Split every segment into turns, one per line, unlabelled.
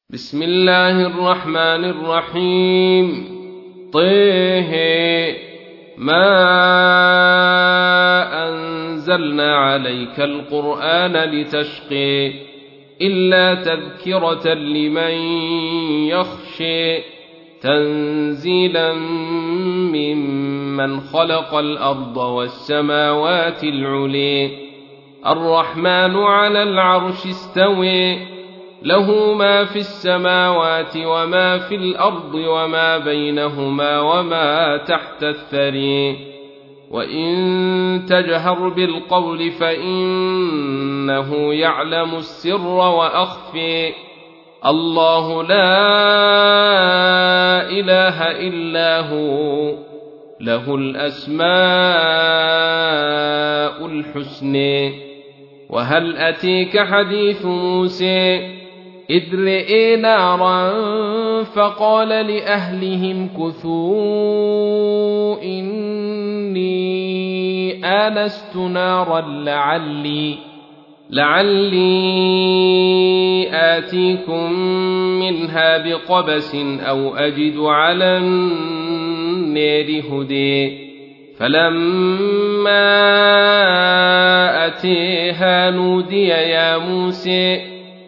بسم الله الرحمن الرحيم. طه ما أنزلنا عليك القرآن لتشقي إلا تذكرة لمن يخشي تنزيلا ممن خلق الأرض والسماوات العلي الرحمن على العرش استوي له ما في السماوات وما في الأرض وما بينهما وما تحت الثري وإن تجهر بالقول فإنه يعلم السر وأخفي الله لا إله إلا هو له الأسماء الحسنى. وهل أتيك حديث موسى إذ رئي نارا فقال لأهلهم كثوا إني آنست نارا لعلي آتيكم منها بقبس أو أجد على النار هدي فلما أتيها نودي يا موسى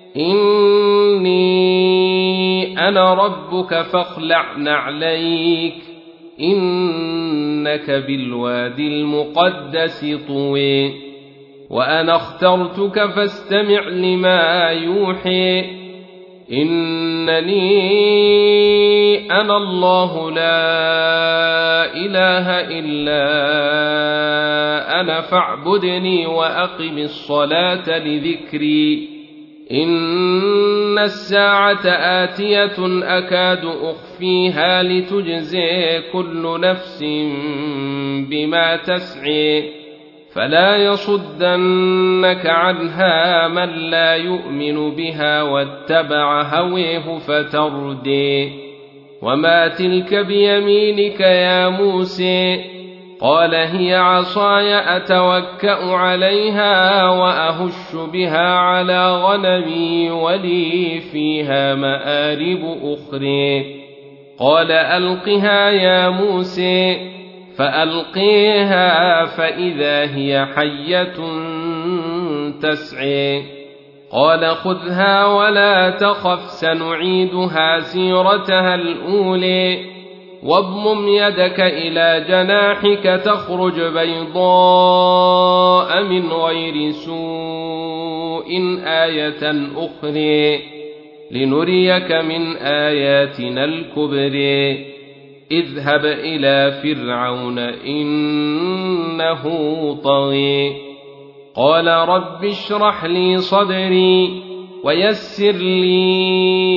إني أنا ربك فاخلع نعليك إنك بالوادي المقدس طوي وأنا اخترتك فاستمع لما يوحي إنني أنا الله لا إله إلا أنا فاعبدني وأقم الصلاة لذكري إن الساعة آتية أكاد أخفيها لتجزي كل نفس بما تسعي فلا يصدنك عنها من لا يؤمن بها واتبع هويه فتردي. وما تلك بيمينك يا موسى قال هي عصاي أتوكأ عليها وأهش بها على غنمي ولي فيها مآرب أخرى قال ألقها يا موسى فألقيها فإذا هي حية تسعي قال خذها ولا تخف سنعيدها سيرتها الأولى واضمم يدك إلى جناحك تخرج بيضاء من غير سوء آية أخرى لنريك من آياتنا الكبرى اذهب إلى فرعون إنه طغى قال رب اشرح لي صدري ويسر لي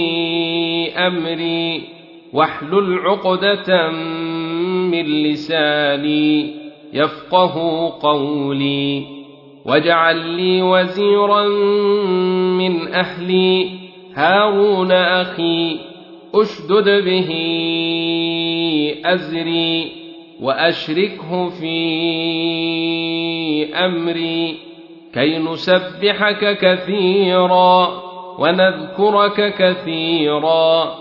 أمري واحلل عقدة من لساني يفقه قولي واجعل لي وزيرا من أهلي هارون أخي أشدد به أزري وأشركه في أمري كي نسبحك كثيرا ونذكرك كثيرا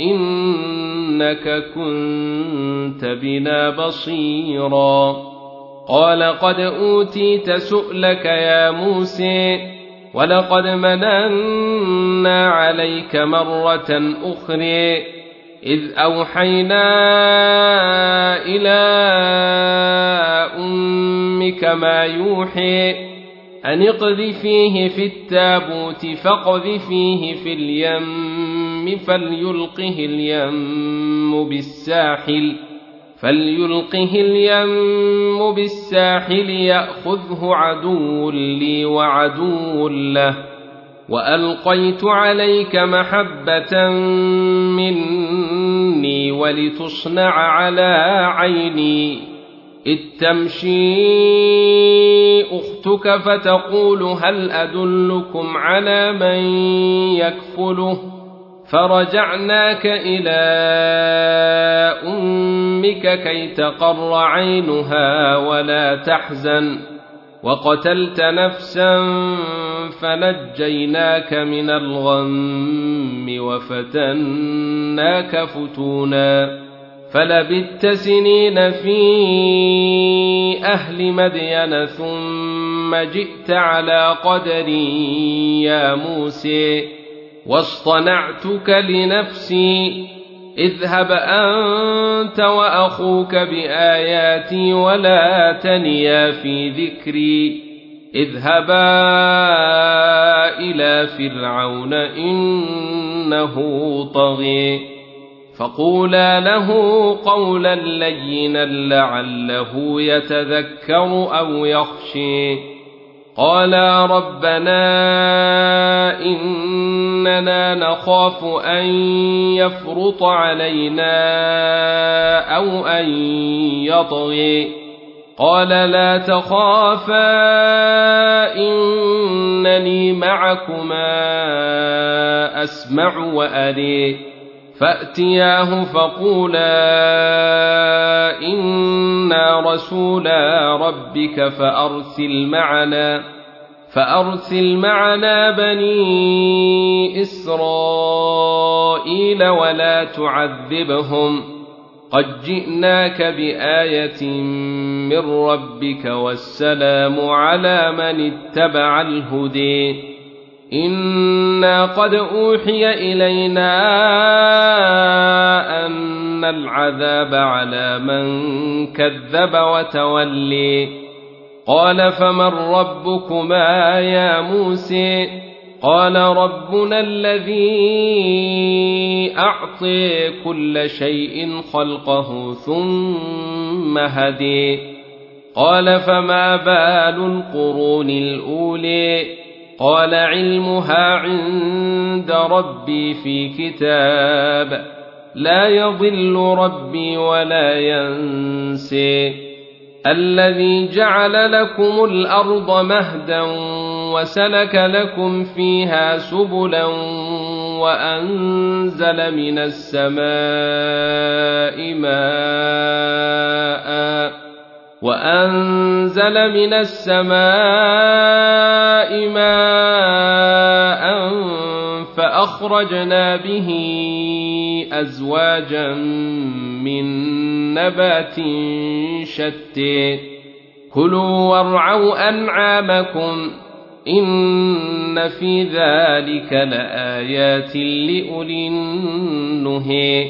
إنك كنت بنا بصيرا قال قد أوتيت سؤلك يا موسى ولقد مننا عليك مرة أخرى إذ أوحينا إلى أمك ما يوحي أن اقذفيه في التابوت فاقذفيه في اليم فليلقه اليم بالساحل يأخذه عدو لي وعدو له وألقيت عليك محبة مني ولتصنع على عيني إذ تمشي أختك فتقول هل أدلكم على من يكفله فرجعناك إلى أمك كي تقر عينها ولا تحزن وقتلت نفسا فنجيناك من الغم وفتناك فتونا فلبثت سنين في أهل مدين ثم جئت على قدري يا موسى واصطنعتك لنفسي اذهب أنت وأخوك بآياتي ولا تنيا في ذكري اذهبا إلى فرعون إنه طغي فقولا له قولا لينا لعله يتذكر أو يخشي قالا ربنا إننا نخاف أن يفرط علينا أو أن يطغي قال لا تخافا إنني معكما أسمع وأري فأتياه فقولا إنا رسولا ربك فأرسل معنا بني إسرائيل ولا تعذبهم قد جئناك بآية من ربك والسلام على من اتبع الهدي إنا قد أوحي إلينا أن العذاب على من كذب وتولي قال فمن ربكما يا موسى قال ربنا الذي أعطي كل شيء خلقه ثم هدي قال فما بال القرون الأولي قال علمها عند ربي في كتاب لا يضل ربي ولا ينسي الذي جعل لكم الأرض مهدا وسلك لكم فيها سبلا وأنزل من السماء ماء فأخرجنا به أزواجا من نبات شتى كلوا وارعوا أنعامكم إن في ذلك لآيات لأولي النهي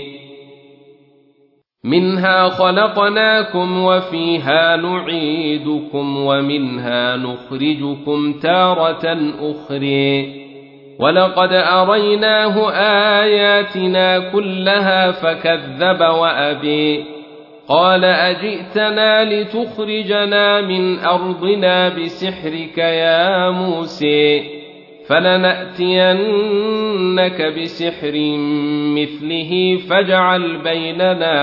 منها خلقناكم وفيها نعيدكم ومنها نخرجكم تارة أخرى ولقد أريناه آياتنا كلها فكذب وأبي قال أجئتنا لتخرجنا من أرضنا بسحرك يا موسى فلنأتينك بسحر مثله فاجعل بيننا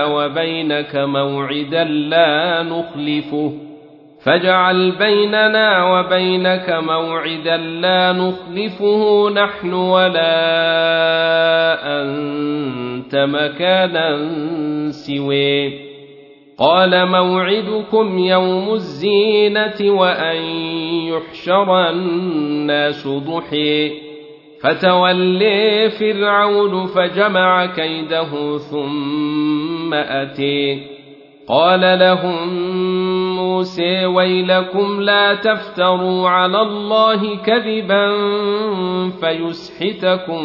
وبينك موعدا لا نخلفه نحن ولا أنت مكانا سواه قال موعدكم يوم الزينة وأن يحشر الناس ضحى فتولي فرعون فجمع كيده ثم أتي قال لهم موسى ويلكم لا تفتروا على الله كذبا فيسحتكم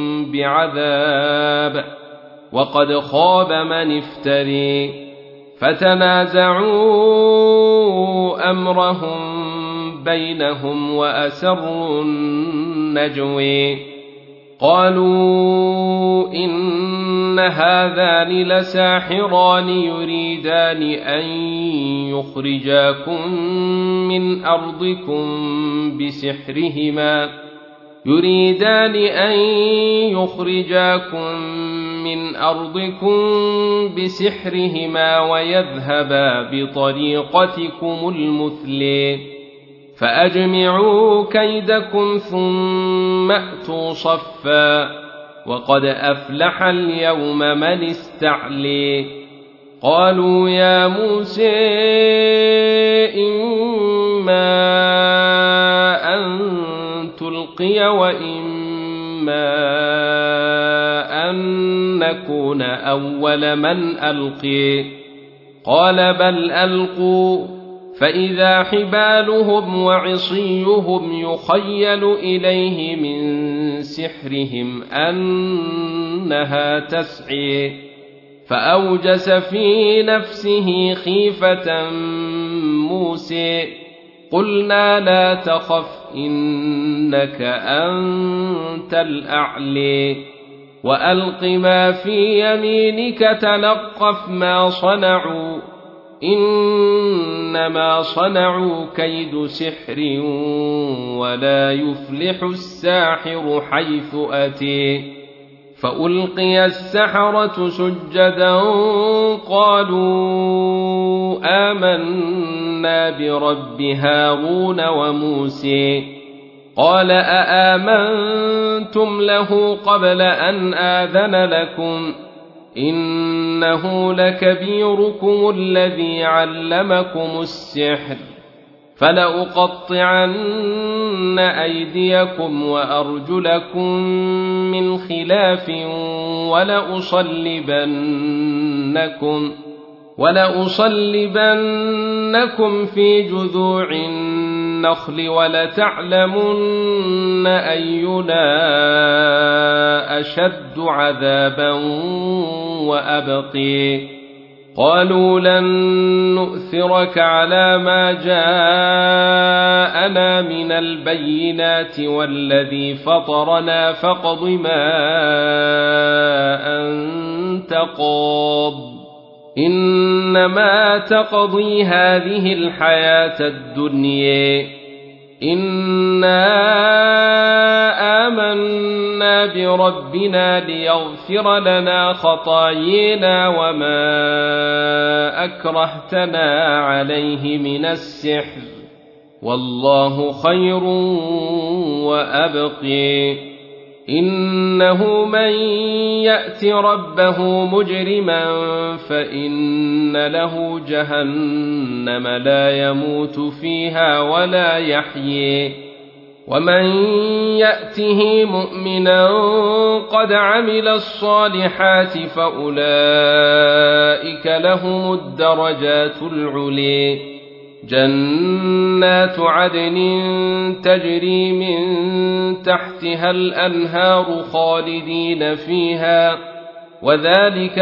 بعذاب وقد خاب من افتري فتنازعوا أمرهم بينهم وأسروا النجوي قالوا إن هذان لساحران يريدان أن يخرجاكم من أرضكم بسحرهما ويذهبا بطريقتكم المثلى فأجمعوا كيدكم ثم أتوا صفا وقد أفلح اليوم من استعلي قالوا يا موسى إما نلقي وإما أن نكون أول من ألقي قال بل ألقوا فإذا حبالهم وعصيهم يخيل إليه من سحرهم أنها تسعي فأوجس في نفسه خيفة موسى قلنا لا تخف إنك أنت الأعلى وألق ما في يمينك تلقف ما صنعوا إنما صنعوا كيد سحر ولا يفلح الساحر حيث أتي فألقي السحرة سجدا قالوا آمنا برب هارون وموسى قال أآمنتم له قبل أن آذن لكم إنه لكبيركم الذي علمكم السحر فلأقطعن أيديكم وأرجلكم من خلاف ولأصلبنكم في جذوع النخل ولتعلمن أينا أشد عذابا وأبقي قالوا لن نؤثرك على ما جاءنا من البينات والذي فطرنا فاقض ما أنت قاض إنما تقضي هذه الحياة الدنيا إنا آمنا بربنا ليغفر لنا خطايانا وما أكرهتنا عليه من السحر والله خير وأبقي إنه من يأت ربه مجرما فإن له جهنم لا يموت فيها ولا يحيي ومن يأته مؤمنا قد عمل الصالحات فأولئك لهم الدرجات العلي جنات عدن تجري من تحتها الأنهار خالدين فيها وذلك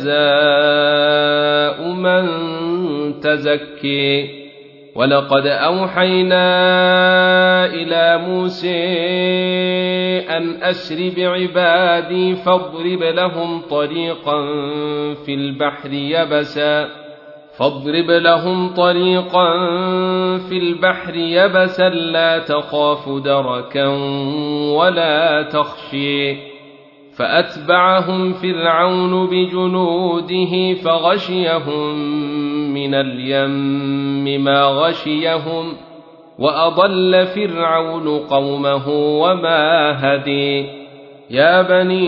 جزاء من تزكي ولقد أوحينا إلى موسى أن أسر بعبادي فاضرب لهم طريقا في البحر يبسا لا تخاف دركا ولا تخشي فأتبعهم فرعون بجنوده فغشيهم من اليم ما غشيهم وأضل فرعون قومه وما هدي يا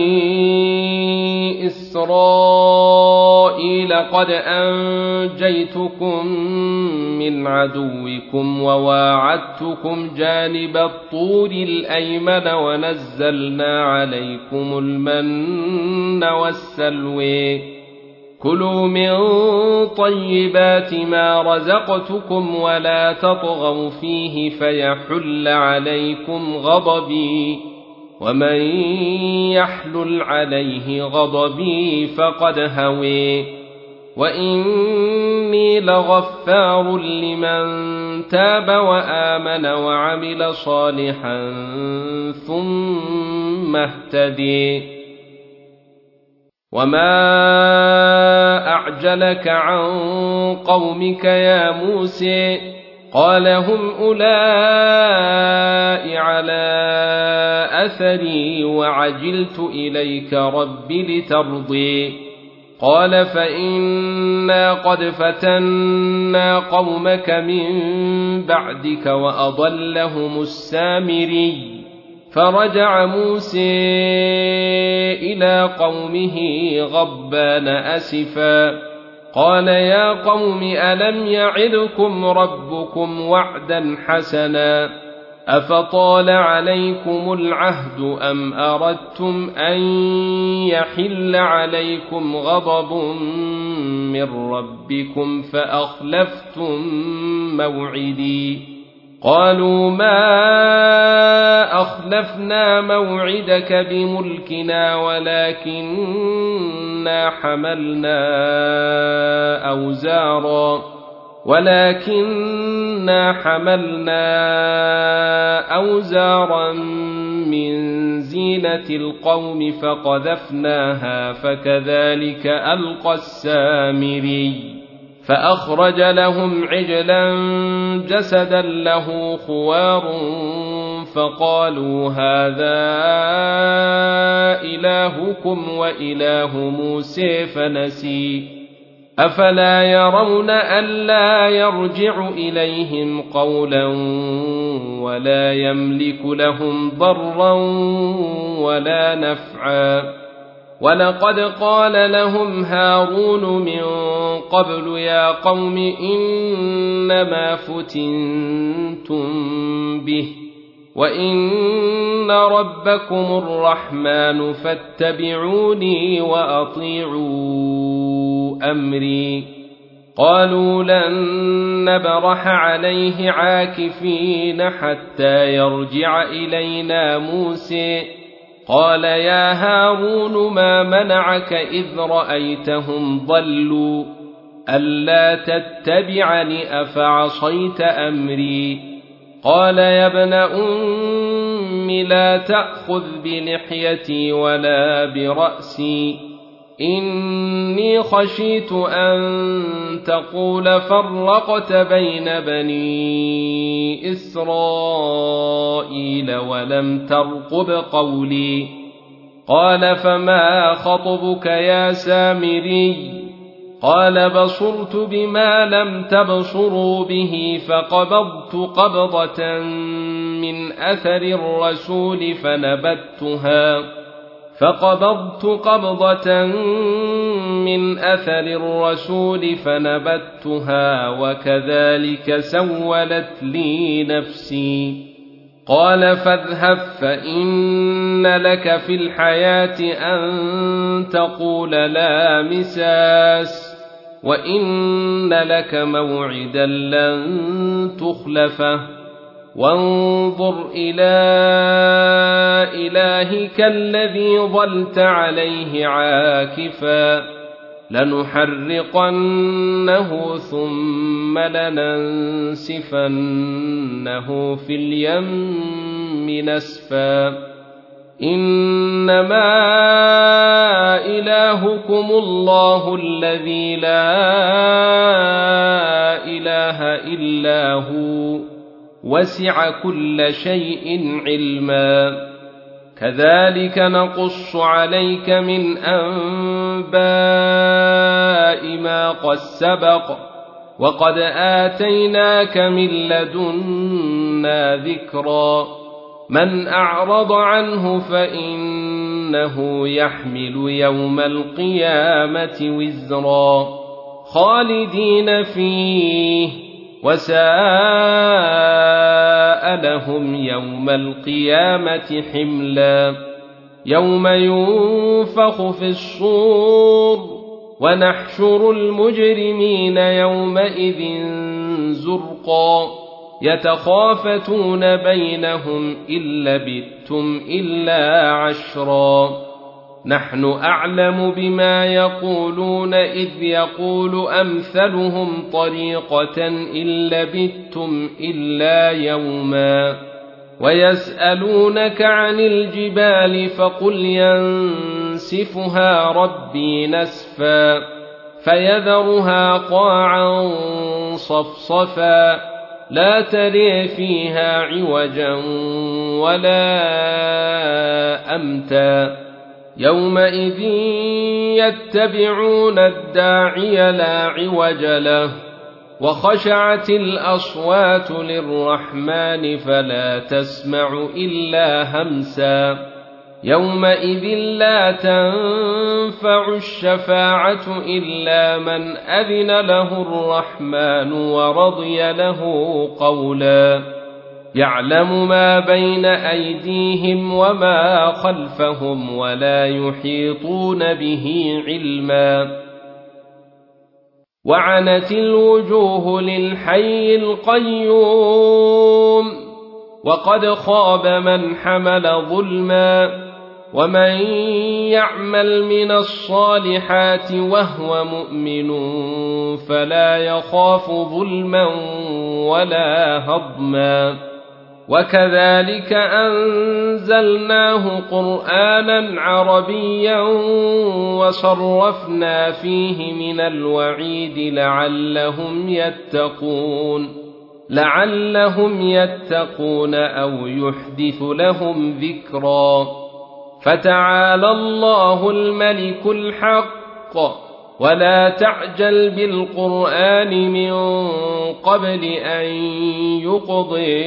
بني إسرائيل قد أنجيتكم من عدوكم وواعدتكم جانب الطور الأيمن ونزلنا عليكم المن والسلوى كلوا من طيبات ما رزقتكم ولا تطغوا فيه فيحل عليكم غضبي ومن يحلل عليه غضبي فقد هوي وإني لغفار لمن تاب وآمن وعمل صالحا ثم اهتدي وما أعجلك عن قومك يا موسى قال هم أولئك على أثري وعجلت إليك رب لترضي قال فإنا قد فتنا قومك من بعدك وأضلهم السامري فرجع موسى إلى قومه غضبان أسفا قال يا قوم ألم يعدكم ربكم وعدا حسنا أفطال عليكم العهد أم أردتم أن يحل عليكم غضب من ربكم فأخلفتم موعدي قالوا ما أخلفنا موعدك بملكنا ولكننا حملنا أوزارا من زينة القوم فقذفناها فكذلك ألقى السامري فأخرج لهم عجلا جسدا له خوار فقالوا هذا إلهكم وإله موسى فنسي أفلا يرون ألا يرجع إليهم قولا ولا يملك لهم ضرا ولا نفعا ولقد قال لهم هارون من قبل يا قوم إنما فتنتم به وإن ربكم الرحمن فاتبعوني وأطيعوا أمري قالوا لن نبرح عليه عاكفين حتى يرجع إلينا موسى قال يا هارون ما منعك إذ رأيتهم ضلوا ألا تتبعني أفعصيت أمري قال يا ابن أم لا تأخذ بلحيتي ولا برأسي إني خشيت أن تقول فرقت بين بني إسرائيل ولم ترقب قولي قال فما خطبك يا سامري قال بصرت بما لم تبصروا به فقبضت قبضة من أثر الرسول فنبتها وكذلك سولت لي نفسي قال فاذهب فإن لك في الحياة أن تقول لا مساس وإن لك موعدا لن تخلفه وانظر إلى إلهك الذي ظلت عليه عاكفا لنحرقنه ثم لننسفنه في اليم نسفا إنما إلهكم الله الذي لا إله إلا هو وسع كل شيء علما كذلك نقص عليك من أنباء ما قد سبق وقد آتيناك من لدنا ذكرا من أعرض عنه فإنه يحمل يوم القيامة وزرا خالدين فيه وساء لهم يوم القيامة حملا يوم ينفخ في الصور ونحشر المجرمين يومئذ زرقا يتخافتون بينهم إن لبثتم إلا عشرا نحن أعلم بما يقولون إذ يقول أمثلهم طريقة إن لبثتم إلا يوما ويسألونك عن الجبال فقل ينسفها ربي نسفا فيذرها قاعا صفصفا لا تري فيها عوجا ولا أمتا يومئذ يتبعون الداعي لا عوج له وخشعت الأصوات للرحمن فلا تسمع إلا همسا يومئذ لا تنفع الشفاعة إلا من أذن له الرحمن ورضي له قولا يعلم ما بين أيديهم وما خلفهم ولا يحيطون به علما وعنت الوجوه للحي القيوم وقد خاب من حمل ظلما ومن يعمل من الصالحات وهو مؤمن فلا يخاف ظلما ولا هضما وكذلك أنزلناه قرآنا عربيا وصرفنا فيه من الوعيد لعلهم يتقون أو يحدث لهم ذكرا فتعالى الله الملك الحق ولا تعجل بالقرآن من قبل أن يقضي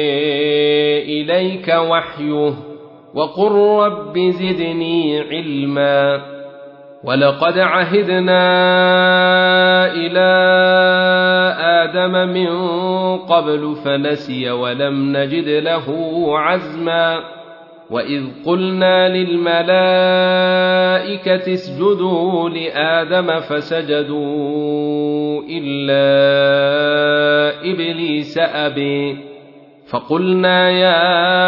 إليك وحيه وقل رب زدني علما ولقد عهدنا إلى آدم من قبل فنسي ولم نجد له عزما وإذ قلنا للملائكة اسجدوا لآدم فسجدوا إلا إبليس أبي فقلنا يا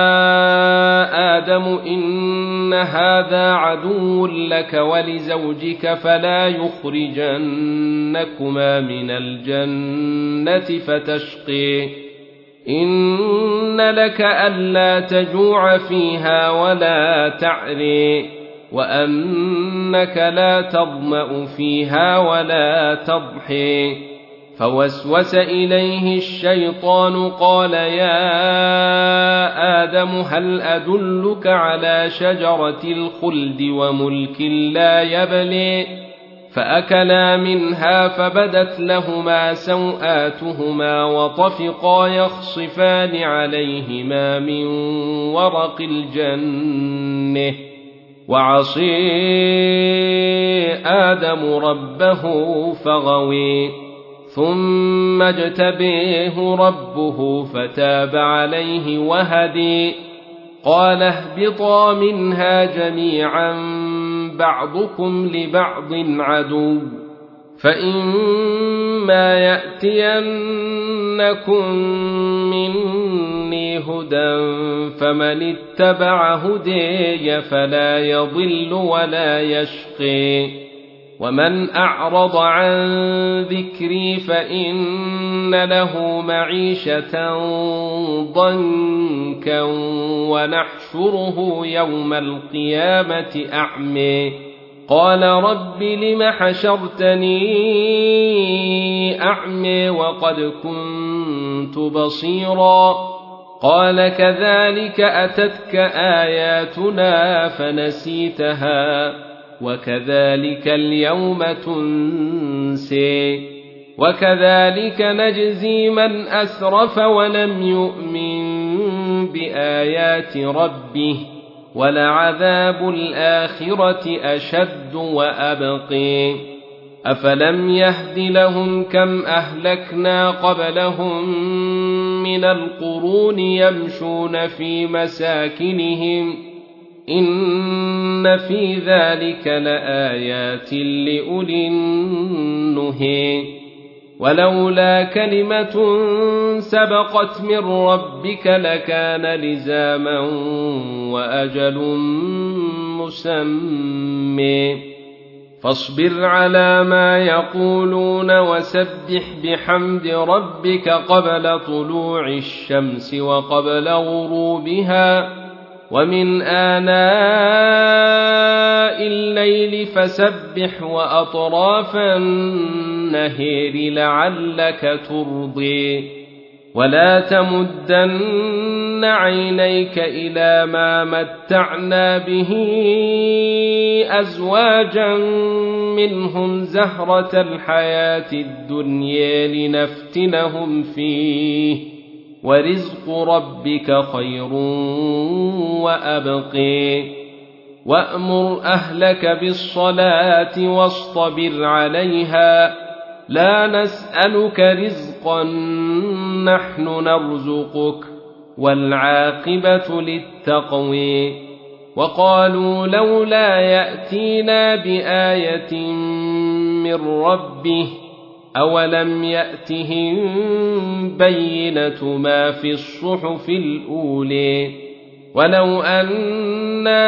آدم إن هذا عدو لك ولزوجك فلا يخرجنكما من الجنة فتشقي إن لك ألا تجوع فيها ولا تعري وأنك لا تظمأ فيها ولا تضحي فوسوس إليه الشيطان قال يا آدم هل أدلك على شجرة الخلد وملك لا يبلي فأكلا منها فبدت لهما سوآتهما وطفقا يخصفان عليهما من ورق الجنة وعصي آدم ربه فغوي ثم اجتبيه ربه فتاب عليه وهدي قال اهبطا منها جميعا بعضكم لبعض عدو فإما يأتينكم مني هدى فمن اتبع هدي فلا يضل ولا يشقي ومن أعرض عن ذكري فإن له معيشة ضنكا ونحشره يوم القيامة أعمي قال رب لم حشرتني أعمي وقد كنت بصيرا قال كذلك أتتك آياتنا فنسيتها وكذلك اليوم تنسي وكذلك نجزي من أسرف ولم يؤمن بآيات ربه ولعذاب الآخرة أشد وأبقي أفلم يهد لهم كم أهلكنا قبلهم من القرون يمشون في مساكنهم إن في ذلك لآيات لأولي النهي ولولا كلمة سبقت من ربك لكان لزاما وأجل مسمى فاصبر على ما يقولون وسبح بحمد ربك قبل طلوع الشمس وقبل غروبها ومن آناء الليل فسبح وأطراف النهير لعلك ترضي ولا تمدن عينيك إلى ما متعنا به أزواجا منهم زهرة الحياة الدنيا لنفتنهم فيه ورزق ربك خير وأبقي وأمر أهلك بالصلاة واصطبر عليها لا نسألك رزقا نحن نرزقك والعاقبة للتقوى وقالوا لولا يأتينا بآية من ربه أولم يأتهم بينة ما في الصحف الأولى ولو أنا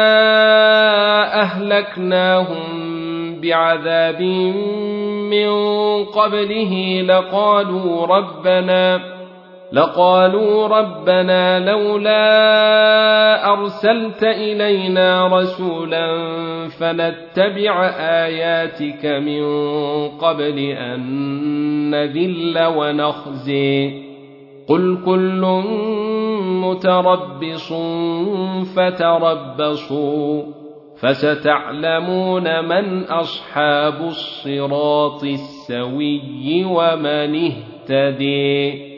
أهلكناهم بعذاب من قبله لقالوا ربنا لولا أرسلت إلينا رسولا فنتبع آياتك من قبل أن نذل ونخزي قل كل متربص فتربصوا فستعلمون من أصحاب الصراط السوي ومن اهتدي.